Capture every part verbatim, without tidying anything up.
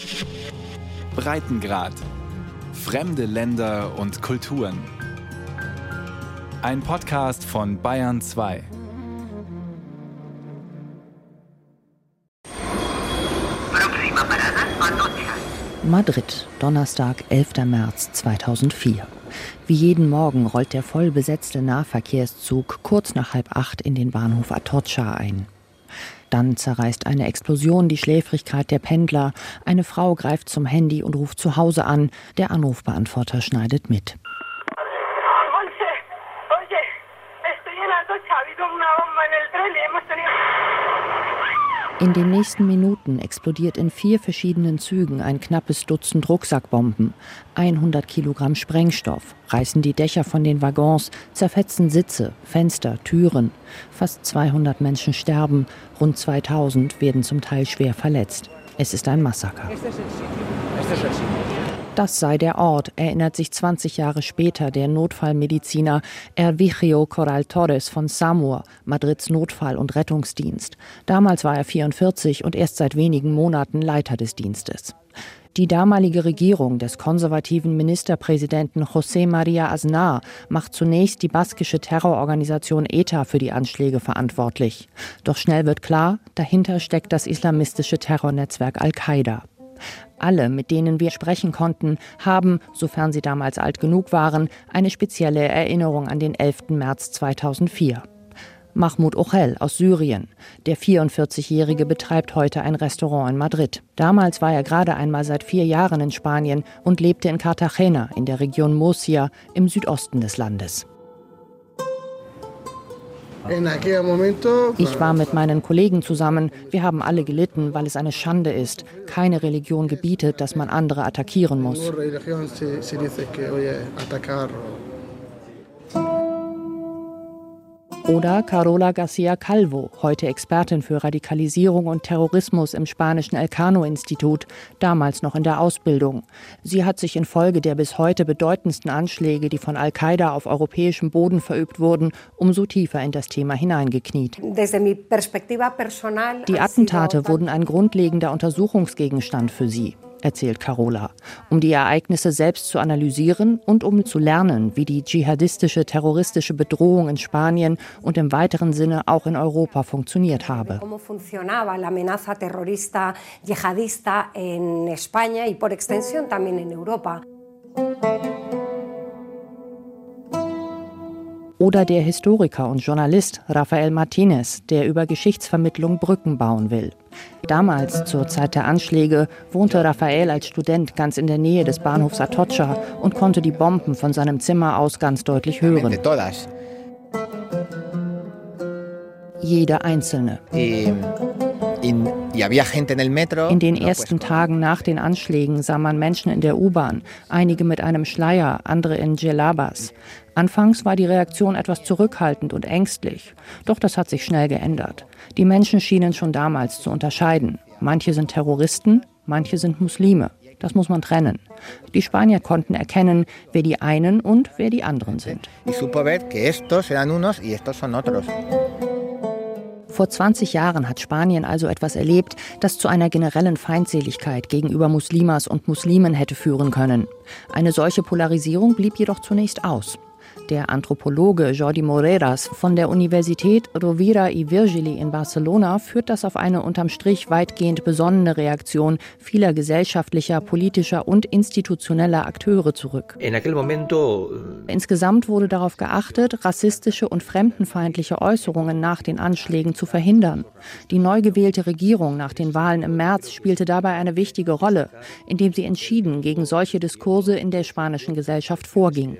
Breitengrad. Fremde Länder und Kulturen. Ein Podcast von Bayern zwei. Madrid, Donnerstag, elfter März zweitausendvier. Wie jeden Morgen rollt der voll besetzte Nahverkehrszug kurz nach halb acht in den Bahnhof Atocha ein. Dann zerreißt eine Explosion die Schläfrigkeit der Pendler. Eine Frau greift zum Handy und ruft zu Hause an. Der Anrufbeantworter schneidet mit. In den nächsten Minuten explodiert in vier verschiedenen Zügen ein knappes Dutzend Rucksackbomben. hundert Kilogramm Sprengstoff reißen die Dächer von den Waggons, zerfetzen Sitze, Fenster, Türen. Fast zweihundert Menschen sterben, rund zweitausend werden zum Teil schwer verletzt. Es ist ein Massaker. Das sei der Ort, erinnert sich zwanzig Jahre später der Notfallmediziner Hervigio Corral Torres von SAMUR, Madrids Notfall- und Rettungsdienst. Damals war er vierundvierzig und erst seit wenigen Monaten Leiter des Dienstes. Die damalige Regierung des konservativen Ministerpräsidenten José María Aznar macht zunächst die baskische Terrororganisation ETA für die Anschläge verantwortlich. Doch schnell wird klar, dahinter steckt das islamistische Terrornetzwerk Al-Qaida. Alle, mit denen wir sprechen konnten, haben, sofern sie damals alt genug waren, eine spezielle Erinnerung an den elften März zweitausendvier. Mahmoud Ochel aus Syrien. Der vierundvierzigjährige betreibt heute ein Restaurant in Madrid. Damals war er gerade einmal seit vier Jahren in Spanien und lebte in Cartagena in der Region Murcia im Südosten des Landes. Ich war mit meinen Kollegen zusammen. Wir haben alle gelitten, weil es eine Schande ist. Keine Religion gebietet, dass man andere attackieren muss. Oder Carola García Calvo, heute Expertin für Radikalisierung und Terrorismus im spanischen Elcano-Institut, damals noch in der Ausbildung. Sie hat sich infolge der bis heute bedeutendsten Anschläge, die von Al-Qaida auf europäischem Boden verübt wurden, umso tiefer in das Thema hineingekniet. Die Attentate wurden ein grundlegender Untersuchungsgegenstand für sie, erzählt Carola, um die Ereignisse selbst zu analysieren und um zu lernen, wie die dschihadistische, terroristische Bedrohung in Spanien und im weiteren Sinne auch in Europa funktioniert habe. Oder der Historiker und Journalist Rafael Martínez, der über Geschichtsvermittlung Brücken bauen will. Damals, zur Zeit der Anschläge, wohnte Rafael als Student ganz in der Nähe des Bahnhofs Atocha und konnte die Bomben von seinem Zimmer aus ganz deutlich hören. Jede einzelne. In den ersten Tagen nach den Anschlägen sah man Menschen in der U-Bahn, einige mit einem Schleier, andere in Djellabas. Anfangs war die Reaktion etwas zurückhaltend und ängstlich. Doch das hat sich schnell geändert. Die Menschen schienen schon damals zu unterscheiden. Manche sind Terroristen, manche sind Muslime. Das muss man trennen. Die Spanier konnten erkennen, wer die einen und wer die anderen sind. Vor zwanzig Jahren hat Spanien also etwas erlebt, das zu einer generellen Feindseligkeit gegenüber Muslimas und Muslimen hätte führen können. Eine solche Polarisierung blieb jedoch zunächst aus. Der Anthropologe Jordi Moreras von der Universität Rovira i Virgili in Barcelona führt das auf eine unterm Strich weitgehend besonnene Reaktion vieler gesellschaftlicher, politischer und institutioneller Akteure zurück. Insgesamt wurde darauf geachtet, rassistische und fremdenfeindliche Äußerungen nach den Anschlägen zu verhindern. Die neu gewählte Regierung nach den Wahlen im März spielte dabei eine wichtige Rolle, indem sie entschieden gegen solche Diskurse in der spanischen Gesellschaft vorging.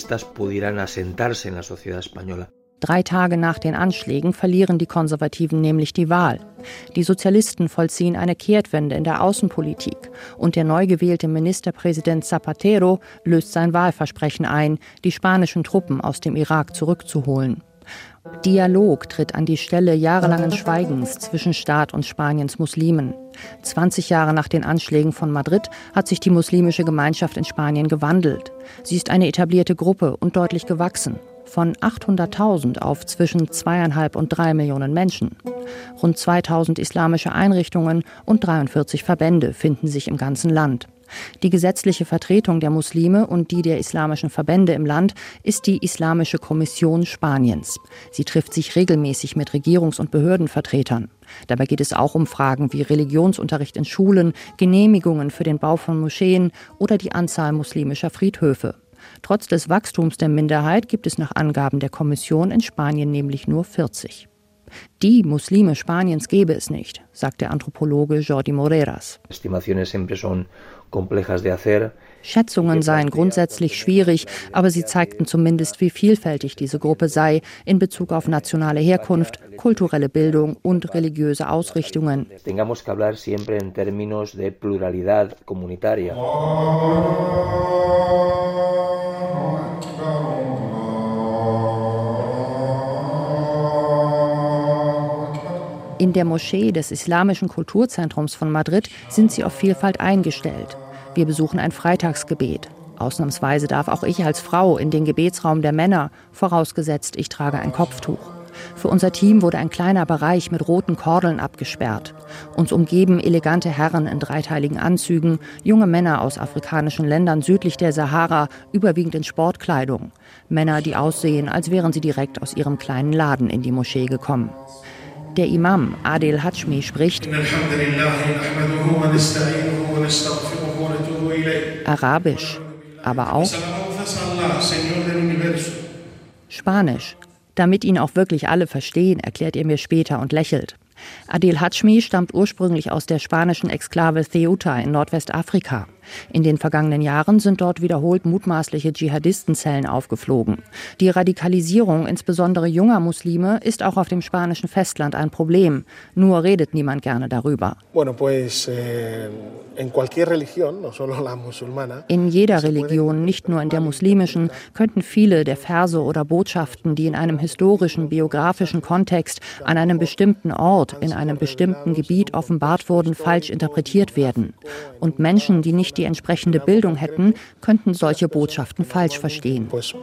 Drei Tage nach den Anschlägen verlieren die Konservativen nämlich die Wahl. Die Sozialisten vollziehen eine Kehrtwende in der Außenpolitik und der neu gewählte Ministerpräsident Zapatero löst sein Wahlversprechen ein, die spanischen Truppen aus dem Irak zurückzuholen. Dialog tritt an die Stelle jahrelangen Schweigens zwischen Staat und Spaniens Muslimen. zwanzig Jahre nach den Anschlägen von Madrid hat sich die muslimische Gemeinschaft in Spanien gewandelt. Sie ist eine etablierte Gruppe und deutlich gewachsen. von achthunderttausend auf zwischen zweieinhalb und drei Millionen Menschen. Rund zweitausend islamische Einrichtungen und dreiundvierzig Verbände finden sich im ganzen Land. Die gesetzliche Vertretung der Muslime und die der islamischen Verbände im Land ist die Islamische Kommission Spaniens. Sie trifft sich regelmäßig mit Regierungs- und Behördenvertretern. Dabei geht es auch um Fragen wie Religionsunterricht in Schulen, Genehmigungen für den Bau von Moscheen oder die Anzahl muslimischer Friedhöfe. Trotz des Wachstums der Minderheit gibt es nach Angaben der Kommission in Spanien nämlich nur vierzig. Die Muslime Spaniens gäbe es nicht, sagt der Anthropologe Jordi Moreras. Schätzungen seien grundsätzlich schwierig, aber sie zeigten zumindest, wie vielfältig diese Gruppe sei in Bezug auf nationale Herkunft, kulturelle Bildung und religiöse Ausrichtungen. In der Moschee des Islamischen Kulturzentrums von Madrid sind sie auf Vielfalt eingestellt. Wir besuchen ein Freitagsgebet. Ausnahmsweise darf auch ich als Frau in den Gebetsraum der Männer, vorausgesetzt ich trage ein Kopftuch. Für unser Team wurde ein kleiner Bereich mit roten Kordeln abgesperrt. Uns umgeben elegante Herren in dreiteiligen Anzügen, junge Männer aus afrikanischen Ländern südlich der Sahara, überwiegend in Sportkleidung. Männer, die aussehen, als wären sie direkt aus ihrem kleinen Laden in die Moschee gekommen. Der Imam Adel Hachmi spricht Arabisch, aber auch Spanisch. Damit ihn auch wirklich alle verstehen, erklärt er mir später und lächelt. Adel Hachmi stammt ursprünglich aus der spanischen Exklave Ceuta in Nordwestafrika. In den vergangenen Jahren sind dort wiederholt mutmaßliche Dschihadistenzellen aufgeflogen. Die Radikalisierung insbesondere junger Muslime ist auch auf dem spanischen Festland ein Problem. Nur redet niemand gerne darüber. In jeder Religion, nicht nur in der muslimischen, könnten viele der Verse oder Botschaften, die in einem historischen, biografischen Kontext an einem bestimmten Ort, in einem bestimmten Gebiet offenbart wurden, falsch interpretiert werden. Und Menschen, die nicht die entsprechende Bildung hätten, könnten solche Botschaften falsch verstehen.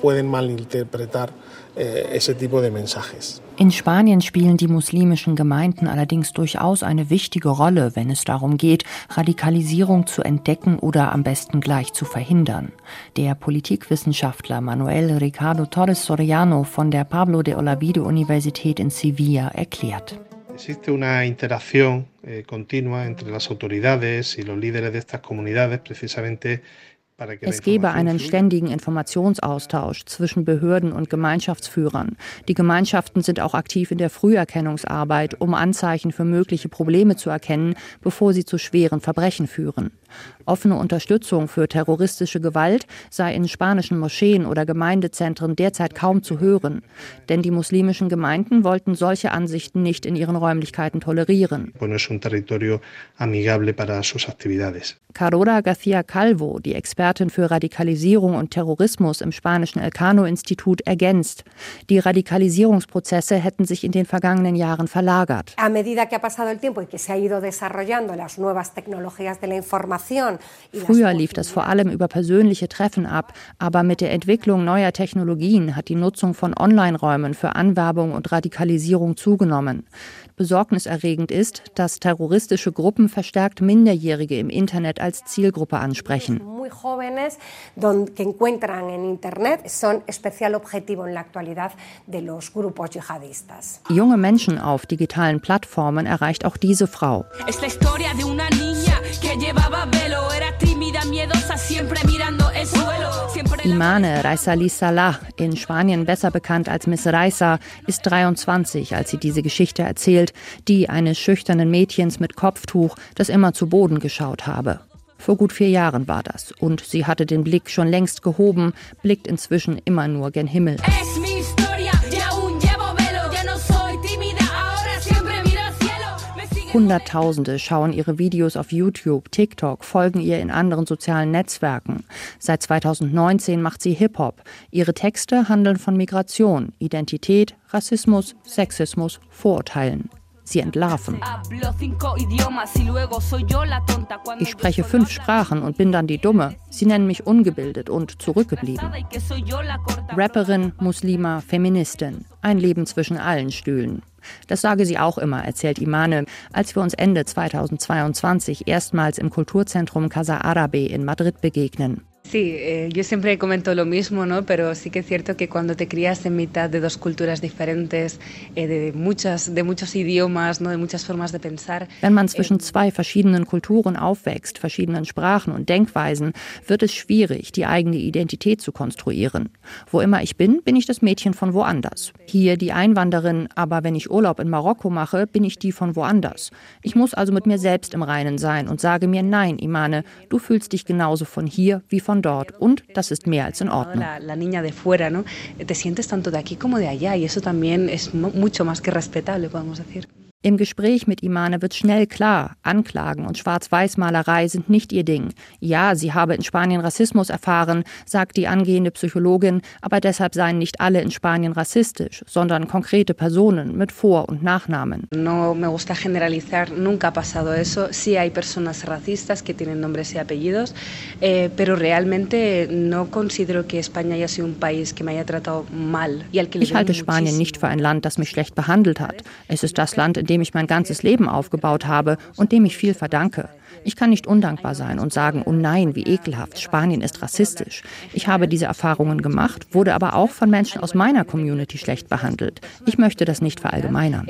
In Spanien spielen die muslimischen Gemeinden allerdings durchaus eine wichtige Rolle, wenn es darum geht, Radikalisierung zu entdecken oder am besten gleich zu verhindern. Der Politikwissenschaftler Manuel Ricardo Torres Soriano von der Pablo de Olavide Universität in Sevilla erklärt. Existe una interacción eh, continua entre las autoridades y los líderes de estas comunidades precisamente. Es gebe einen ständigen Informationsaustausch zwischen Behörden und Gemeinschaftsführern. Die Gemeinschaften sind auch aktiv in der Früherkennungsarbeit, um Anzeichen für mögliche Probleme zu erkennen, bevor sie zu schweren Verbrechen führen. Offene Unterstützung für terroristische Gewalt sei in spanischen Moscheen oder Gemeindezentren derzeit kaum zu hören. Denn die muslimischen Gemeinden wollten solche Ansichten nicht in ihren Räumlichkeiten tolerieren. Carola García Calvo, die Expertin für Radikalisierung und Terrorismus im spanischen Elcano-Institut, ergänzt: Die Radikalisierungsprozesse hätten sich in den vergangenen Jahren verlagert. A medida que ha pasado el tiempo y que se ha ido desarrollando las nuevas tecnologías de la información. Früher lief das vor allem über persönliche Treffen ab, aber mit der Entwicklung neuer Technologien hat die Nutzung von Online-Räumen für Anwerbung und Radikalisierung zugenommen. Besorgniserregend ist, dass terroristische Gruppen verstärkt Minderjährige im Internet als Zielgruppe ansprechen. Junge Menschen auf digitalen Plattformen erreicht auch diese Frau. Imane Raisali Salah, in Spanien besser bekannt als Miss Raisa, ist dreiundzwanzig, als sie diese Geschichte erzählt, die eines schüchternen Mädchens mit Kopftuch, das immer zu Boden geschaut habe. Vor gut vier Jahren war das und sie hatte den Blick schon längst gehoben, blickt inzwischen immer nur gen Himmel. Hunderttausende schauen ihre Videos auf YouTube, TikTok, folgen ihr in anderen sozialen Netzwerken. Seit zweitausendneunzehn macht sie Hip-Hop. Ihre Texte handeln von Migration, Identität, Rassismus, Sexismus, Vorurteilen. sie entlarven. Ich spreche fünf Sprachen und bin dann die Dumme. Sie nennen mich ungebildet und zurückgeblieben. Rapperin, Muslima, Feministin. Ein Leben zwischen allen Stühlen. Das sage sie auch immer, erzählt Imane, als wir uns Ende zweitausendzweiundzwanzig erstmals im Kulturzentrum Casa Árabe in Madrid begegnen. Sí, eh, yo siempre comento lo mismo, ¿no? Pero sí que es cierto que cuando te crías en mitad de dos culturas diferentes, eh, de muchas, de muchos idiomas, ¿no? De muchas formas de pensar. Wenn man zwischen zwei verschiedenen Kulturen aufwächst, verschiedenen Sprachen und Denkweisen, wird es schwierig, die eigene Identität zu konstruieren. Wo immer ich bin, bin ich das Mädchen von woanders. Hier die Einwanderin, aber wenn ich Urlaub in Marokko mache, bin ich die von woanders. Ich muss also mit mir selbst im Reinen sein und sage mir, nein, Imane, du fühlst dich genauso von hier wie von dort und das ist mehr als in Ordnung. La, la niña de fuera, ¿no? Te sientes tanto de aquí como de allá y eso también es mucho más que respetable, podemos decir. Im Gespräch mit Imane wird schnell klar, Anklagen und Schwarz-Weiß-Malerei sind nicht ihr Ding. Ja, sie habe in Spanien Rassismus erfahren, sagt die angehende Psychologin, aber deshalb seien nicht alle in Spanien rassistisch, sondern konkrete Personen mit Vor- und Nachnamen. No me gusta generalizar, nunca ha pasado eso. Sí hay personas racistas que tienen nombres y apellidos, eh, pero realmente no considero que España haya sido un país que me haya tratado mal. Y al que le ich halte Spanien nicht für ein Land, das mich schlecht behandelt hat. Es ist das Land, in dem ich mein ganzes Leben aufgebaut habe und dem ich viel verdanke. Ich kann nicht undankbar sein und sagen, oh nein, wie ekelhaft, Spanien ist rassistisch. Ich habe diese Erfahrungen gemacht, wurde aber auch von Menschen aus meiner Community schlecht behandelt. Ich möchte das nicht verallgemeinern.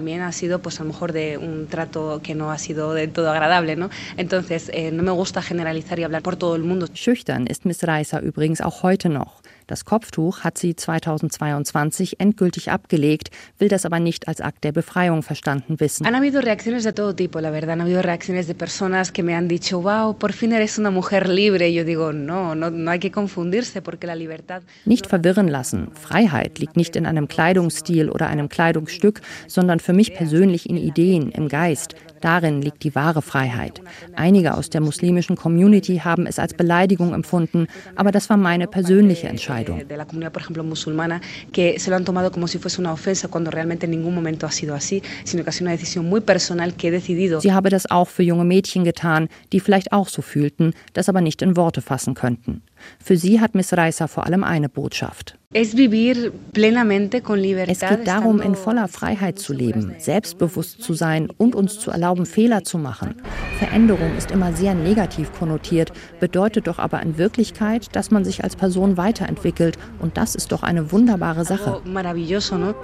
Schüchtern ist Miss Raiza übrigens auch heute noch. Das Kopftuch hat sie zweitausendzweiundzwanzig endgültig abgelegt, will das aber nicht als Akt der Befreiung verstanden wissen. Han habido reacciones de todo tipo, la verdad. Han habido reacciones de personas que me han dicho, wow, por fin eres una mujer libre. Yo digo, no, no, no hay que confundirse, porque la libertad. Nicht verwirren lassen. Freiheit liegt nicht in einem Kleidungsstil oder einem Kleidungsstück, sondern für mich persönlich in Ideen, im Geist. Darin liegt die wahre Freiheit. Einige aus der muslimischen Community haben es als Beleidigung empfunden, aber das war meine persönliche Entscheidung. De la comunidad, por ejemplo, musulmana, que se lo han tomado como si fuese una ofensa, cuando realmente en ningún momento ha sido así, sino que ha sido una decisión muy personal que he decidido. Sie habe das auch für junge Mädchen getan, die vielleicht auch so fühlten, das aber nicht in Worte fassen könnten. Für sie hat Miss Raiza vor allem eine Botschaft. Es vivir plenamente con libertad. Es geht darum, in voller Freiheit zu leben, selbstbewusst zu sein und uns zu erlauben, Fehler zu machen. Veränderung ist immer sehr negativ konnotiert, bedeutet doch aber in Wirklichkeit, dass man sich als Person weiterentwickelt und das ist doch eine wunderbare Sache. Maravilloso, ¿no?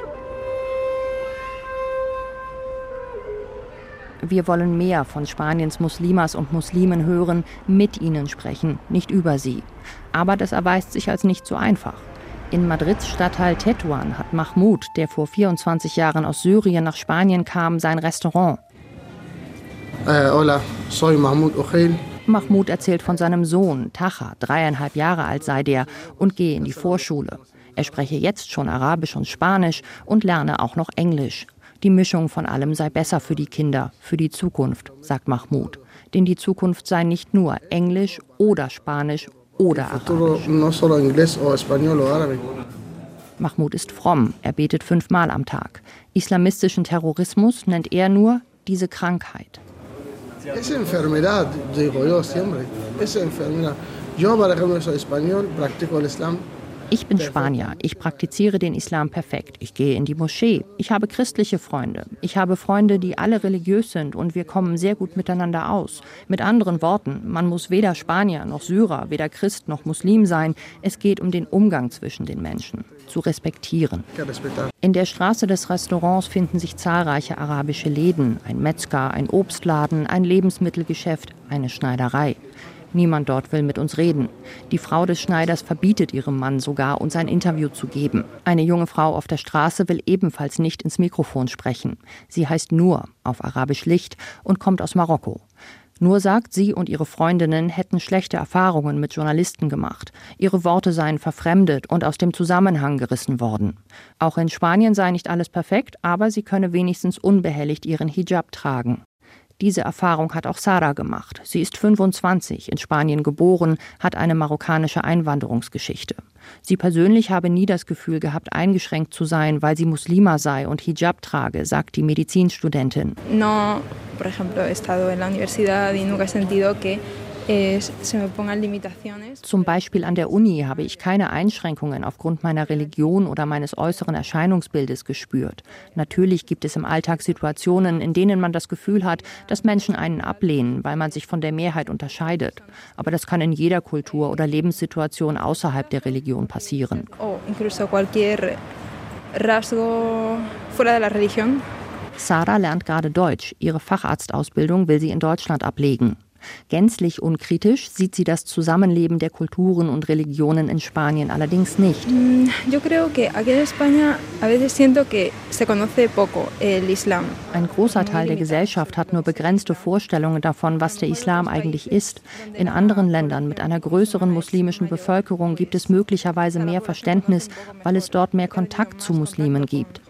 Wir wollen mehr von Spaniens Muslimas und Muslimen hören, mit ihnen sprechen, nicht über sie. Aber das erweist sich als nicht so einfach. In Madrids Stadtteil Tetuan hat Mahmoud, der vor vierundzwanzig Jahren aus Syrien nach Spanien kam, sein Restaurant. Äh, hola, soy Mahmoud Ojel. Mahmoud erzählt von seinem Sohn, Taha, dreieinhalb Jahre alt sei der, und gehe in die Vorschule. Er spreche jetzt schon Arabisch und Spanisch und lerne auch noch Englisch. Die Mischung von allem sei besser für die Kinder, für die Zukunft, sagt Mahmoud. Denn die Zukunft sei nicht nur Englisch oder Spanisch oder Arabisch. Mahmoud ist fromm, er betet fünfmal am Tag. Islamistischen Terrorismus nennt er nur diese Krankheit. Es enfermedad, digo yo siempre. Es enfermedad. Yo, por ejemplo, soy español, practico el Islam. Ich bin Spanier, ich praktiziere den Islam perfekt. Ich gehe in die Moschee. Ich habe christliche Freunde. Ich habe Freunde, die alle religiös sind und wir kommen sehr gut miteinander aus. Mit anderen Worten, man muss weder Spanier noch Syrer, weder Christ noch Muslim sein. Es geht um den Umgang zwischen den Menschen, zu respektieren. In der Straße des Restaurants finden sich zahlreiche arabische Läden, ein Metzger, ein Obstladen, ein Lebensmittelgeschäft, eine Schneiderei. Niemand dort will mit uns reden. Die Frau des Schneiders verbietet ihrem Mann sogar, uns ein Interview zu geben. Eine junge Frau auf der Straße will ebenfalls nicht ins Mikrofon sprechen. Sie heißt Nur, auf Arabisch Licht, und kommt aus Marokko. Nur sagt, sie und ihre Freundinnen hätten schlechte Erfahrungen mit Journalisten gemacht. Ihre Worte seien verfremdet und aus dem Zusammenhang gerissen worden. Auch in Spanien sei nicht alles perfekt, aber sie könne wenigstens unbehelligt ihren Hijab tragen. Diese Erfahrung hat auch Sara gemacht. Sie ist fünfundzwanzig, in Spanien geboren, hat eine marokkanische Einwanderungsgeschichte. Sie persönlich habe nie das Gefühl gehabt, eingeschränkt zu sein, weil sie Muslima sei und Hijab trage, sagt die Medizinstudentin. No, por ejemplo, he estado en la universidad y nunca he sentido que Zum Beispiel an der Uni habe ich keine Einschränkungen aufgrund meiner Religion oder meines äußeren Erscheinungsbildes gespürt. Natürlich gibt es im Alltag Situationen, in denen man das Gefühl hat, dass Menschen einen ablehnen, weil man sich von der Mehrheit unterscheidet. Aber das kann in jeder Kultur oder Lebenssituation außerhalb der Religion passieren. Oh, incluso cualquier rasgo fuera de la religión. Sarah lernt gerade Deutsch. Ihre Facharztausbildung will sie in Deutschland ablegen. Gänzlich unkritisch sieht sie das Zusammenleben der Kulturen und Religionen in Spanien allerdings nicht. Yo creo que aquí en España a veces siento que se conoce poco el Islam. Ein großer Teil der Gesellschaft hat nur begrenzte Vorstellungen davon, was der Islam eigentlich ist. In anderen Ländern mit einer größeren muslimischen Bevölkerung gibt es möglicherweise mehr Verständnis, weil es dort mehr Kontakt zu Muslimen gibt.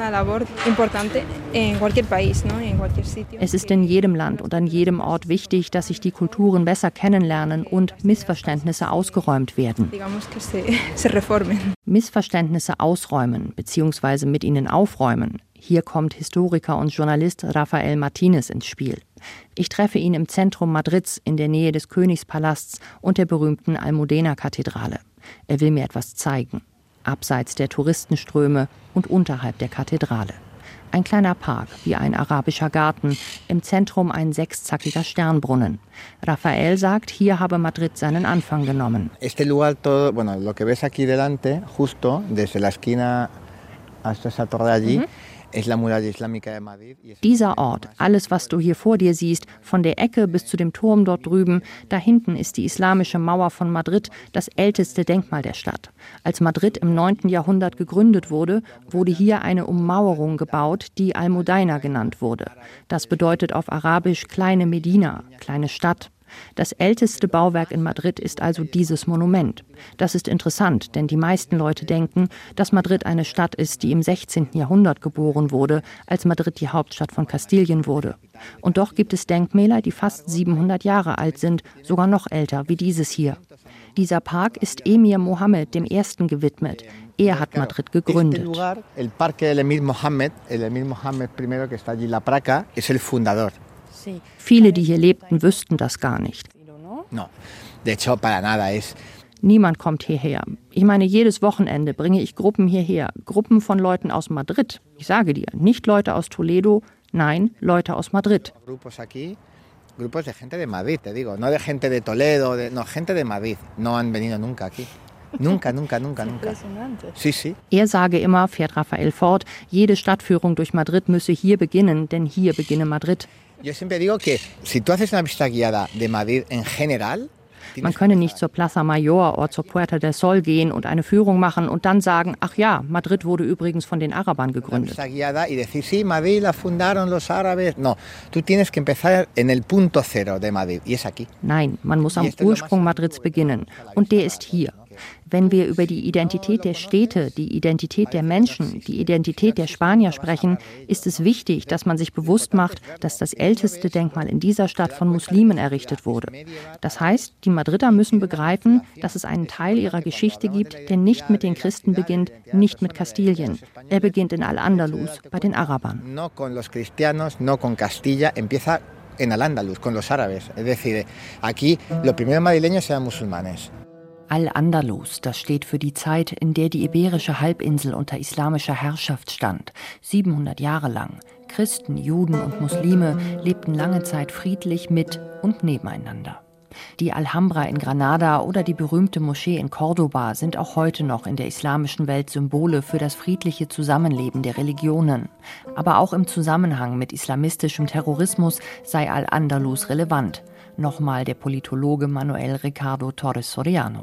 Es ist in jedem Land und an jedem Ort wichtig, dass sich die Kulturen besser kennenlernen und Missverständnisse ausgeräumt werden. Missverständnisse ausräumen bzw. mit ihnen aufräumen. Hier kommt Historiker und Journalist Rafael Martínez ins Spiel. Ich treffe ihn im Zentrum Madrids in der Nähe des Königspalasts und der berühmten Almudena-Kathedrale. Er will mir etwas zeigen. Abseits der Touristenströme und unterhalb der Kathedrale. Ein kleiner Park, wie ein arabischer Garten, im Zentrum ein sechszackiger Sternbrunnen. Rafael sagt, hier habe Madrid seinen Anfang genommen. Este lugar todo, bueno, lo que ves aquí delante, justo desde la esquina hasta esa torre allí. Mhm. Dieser Ort, alles, was du hier vor dir siehst, von der Ecke bis zu dem Turm dort drüben, da hinten ist die islamische Mauer von Madrid, das älteste Denkmal der Stadt. Als Madrid im neunten Jahrhundert gegründet wurde, wurde hier eine Ummauerung gebaut, die Almudena genannt wurde. Das bedeutet auf Arabisch kleine Medina, kleine Stadt. Das älteste Bauwerk in Madrid ist also dieses Monument. Das ist interessant, denn die meisten Leute denken, dass Madrid eine Stadt ist, die im sechzehnten Jahrhundert geboren wurde, als Madrid die Hauptstadt von Kastilien wurde. Und doch gibt es Denkmäler, die fast siebenhundert Jahre alt sind, sogar noch älter, wie dieses hier. Dieser Park ist Emir Mohammed dem Ersten gewidmet. Er hat Madrid gegründet. El parque del Emir Mohammed, el Emir Mohammed primero que está allí la placa, es el fundador. Viele, die hier lebten, wüssten das gar nicht. No, de hecho para nada es. Niemand kommt hierher. Ich meine, jedes Wochenende bringe ich Gruppen hierher. Gruppen von Leuten aus Madrid. Ich sage dir, nicht Leute aus Toledo, nein, Leute aus Madrid. Grupos aquí, grupos de gente de Madrid, te digo, no de gente de Toledo, de, no, gente de Madrid. No han venido nunca aquí. Nunca, nunca, nunca, nunca. Sí, sí. Er sage immer, fährt Rafael fort, jede Stadtführung durch Madrid müsse hier beginnen, denn hier beginne Madrid. Yo siempre digo que si tú haces una visita guiada de Madrid en general, man könne nicht zur Plaza Mayor oder zur Puerta del Sol gehen und eine Führung machen und dann sagen, ach ja, Madrid wurde übrigens von den Arabern gegründet. Nein, man muss am Ursprung Madrids beginnen und der ist hier. Wenn wir über die Identität der Städte, die Identität der Menschen, die Identität der Spanier sprechen, ist es wichtig, dass man sich bewusst macht, dass das älteste Denkmal in dieser Stadt von Muslimen errichtet wurde. Das heißt, die Madrider müssen begreifen, dass es einen Teil ihrer Geschichte gibt, der nicht mit den Christen beginnt, nicht mit Kastilien. Er beginnt in Al-Andalus, bei den Arabern. No con los cristianos, no con Castilla, empieza en Al-Andalus, con los árabes. Es decir, aquí los primeros madrileños eran musulmanes. Al-Andalus, das steht für die Zeit, in der die Iberische Halbinsel unter islamischer Herrschaft stand. siebenhundert Jahre lang. Christen, Juden und Muslime lebten lange Zeit friedlich mit und nebeneinander. Die Alhambra in Granada oder die berühmte Moschee in Cordoba sind auch heute noch in der islamischen Welt Symbole für das friedliche Zusammenleben der Religionen. Aber auch im Zusammenhang mit islamistischem Terrorismus sei Al-Andalus relevant. Nochmal der Politologe Manuel Ricardo Torres Soriano.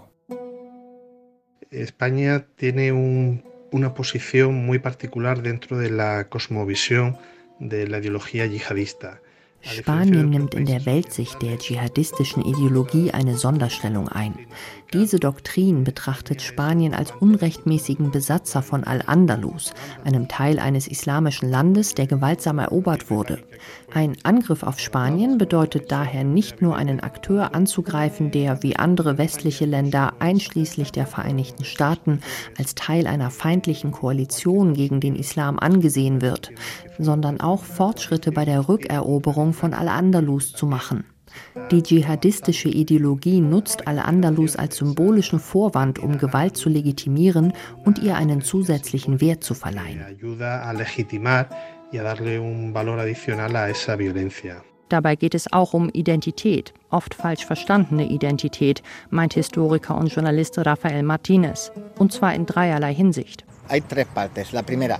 España tiene un, una posición muy particular dentro de la cosmovisión de la ideología yihadista. Spanien nimmt in der Weltsicht der dschihadistischen Ideologie eine Sonderstellung ein. Diese Doktrin betrachtet Spanien als unrechtmäßigen Besatzer von Al-Andalus, einem Teil eines islamischen Landes, der gewaltsam erobert wurde. Ein Angriff auf Spanien bedeutet daher nicht nur einen Akteur anzugreifen, der wie andere westliche Länder, einschließlich der Vereinigten Staaten, als Teil einer feindlichen Koalition gegen den Islam angesehen wird, sondern auch Fortschritte bei der Rückeroberung von Al-Andalus zu machen. Die dschihadistische Ideologie nutzt Al-Andalus als symbolischen Vorwand, um Gewalt zu legitimieren und ihr einen zusätzlichen Wert zu verleihen. Dabei geht es auch um Identität, oft falsch verstandene Identität, meint Historiker und Journalist Rafael Martínez. Und zwar in dreierlei Hinsicht. Hay tres partes. La primera.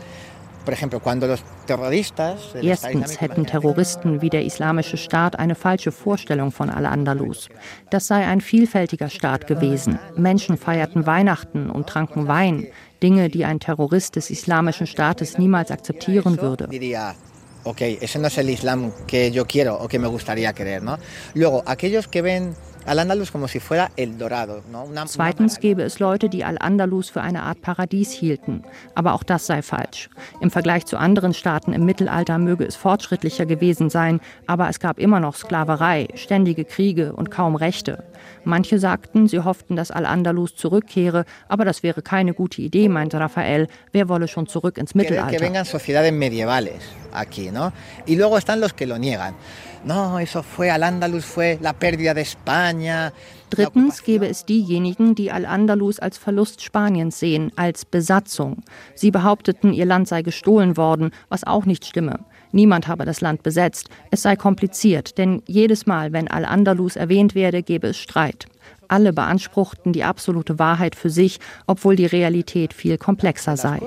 Erstens hätten Terroristen wie der Islamische Staat eine falsche Vorstellung von Al-Andalus. Das sei ein vielfältiger Staat gewesen. Menschen feierten Weihnachten und tranken Wein, Dinge, die ein Terrorist des Islamischen Staates niemals akzeptieren würde. Okay, ese no es el Islam que yo quiero o que me gustaría querer, ¿no? Luego, aquellos que ven Al-Andalus como si fuera el Dorado, ¿no? Una, Zweitens gäbe es Leute, die Al-Andalus für eine Art Paradies hielten. Aber auch das sei falsch. Im Vergleich zu anderen Staaten im Mittelalter möge es fortschrittlicher gewesen sein, aber es gab immer noch Sklaverei, ständige Kriege und kaum Rechte. Manche sagten, sie hofften, dass Al-Andalus zurückkehre, aber das wäre keine gute Idee, meinte Rafael. Wer wolle schon zurück ins Mittelalter? Que vengan sociedades medievales aquí, ¿no? Y luego están los que lo niegan. No, eso fue Al-Andalus, fue la pérdida de España. Drittens gäbe es diejenigen, die Al-Andalus als Verlust Spaniens sehen, als Besatzung. Sie behaupteten, ihr Land sei gestohlen worden, was auch nicht stimme. Niemand habe das Land besetzt. Es sei kompliziert, denn jedes Mal, wenn Al-Andalus erwähnt werde, gäbe es Streit. Alle beanspruchten die absolute Wahrheit für sich, obwohl die Realität viel komplexer sei.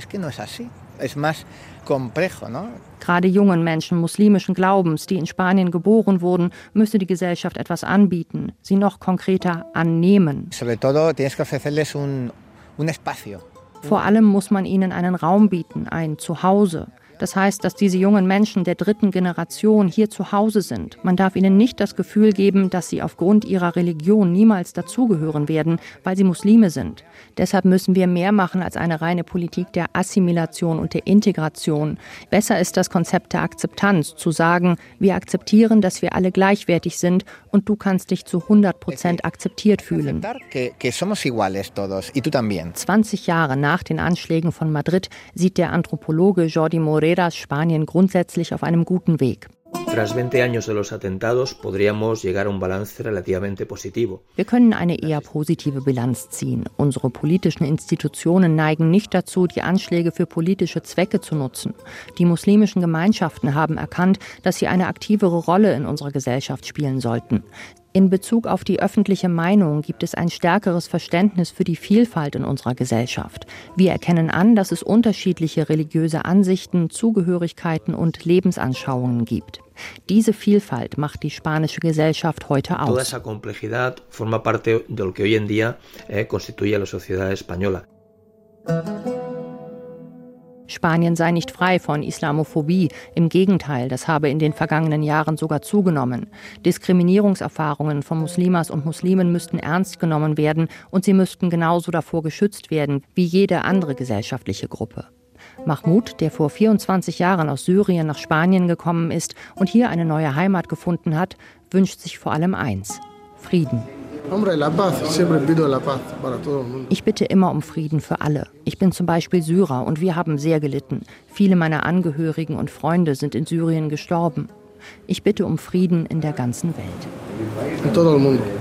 Gerade jungen Menschen muslimischen Glaubens, die in Spanien geboren wurden, müsse die Gesellschaft etwas anbieten, sie noch konkreter annehmen. Vor allem muss man ihnen einen Raum bieten, ein Zuhause. Das heißt, dass diese jungen Menschen der dritten Generation hier zu Hause sind. Man darf ihnen nicht das Gefühl geben, dass sie aufgrund ihrer Religion niemals dazugehören werden, weil sie Muslime sind. Deshalb müssen wir mehr machen als eine reine Politik der Assimilation und der Integration. Besser ist das Konzept der Akzeptanz, zu sagen, wir akzeptieren, dass wir alle gleichwertig sind und du kannst dich zu hundert Prozent akzeptiert fühlen. zwanzig Jahre nach den Anschlägen von Madrid sieht der Anthropologe Jordi Morera Spanien grundsätzlich auf einem guten Weg. Tras veinte años de los atentados podríamos llegar a un balance relativamente positivo. Wir können eine eher positive Bilanz ziehen. Unsere politischen Institutionen neigen nicht dazu, die Anschläge für politische Zwecke zu nutzen. Die muslimischen Gemeinschaften haben erkannt, dass sie eine aktivere Rolle in unserer Gesellschaft spielen sollten. In Bezug auf die öffentliche Meinung gibt es ein stärkeres Verständnis für die Vielfalt in unserer Gesellschaft. Wir erkennen an, dass es unterschiedliche religiöse Ansichten, Zugehörigkeiten und Lebensanschauungen gibt. Diese Vielfalt macht die spanische Gesellschaft heute aus. Toda esa complejidad forma parte de lo que hoy en día eh, constituye la sociedad española. Spanien sei nicht frei von Islamophobie. Im Gegenteil, das habe in den vergangenen Jahren sogar zugenommen. Diskriminierungserfahrungen von Muslimas und Muslimen müssten ernst genommen werden und sie müssten genauso davor geschützt werden wie jede andere gesellschaftliche Gruppe. Mahmoud, der vor vierundzwanzig Jahren aus Syrien nach Spanien gekommen ist und hier eine neue Heimat gefunden hat, wünscht sich vor allem eins: Frieden. Ich bitte immer um Frieden für alle. Ich bin zum Beispiel Syrer und wir haben sehr gelitten. Viele meiner Angehörigen und Freunde sind in Syrien gestorben. Ich bitte um Frieden in der ganzen Welt.